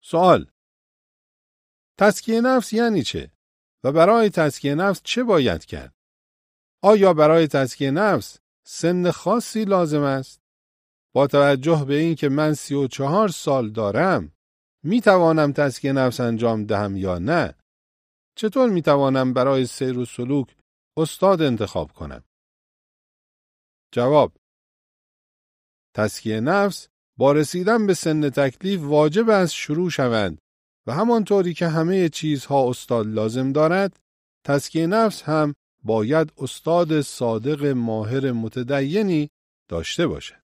سوال: تزکیه نفس یعنی چه؟ و برای تزکیه نفس چه باید کرد؟ آیا برای تزکیه نفس سن خاصی لازم است؟ با توجه به این که من 34 سال دارم، می توانم تزکیه نفس انجام دهم یا نه؟ چطور می توانم برای سیر و سلوک استاد انتخاب کنم؟ جواب: تزکیه نفس با رسیدن به سن تکلیف واجب است شروع شوند و همانطوری که همه چیزها استاد لازم دارد، تزکیه نفس هم باید استاد صادق ماهر متدینی داشته باشد.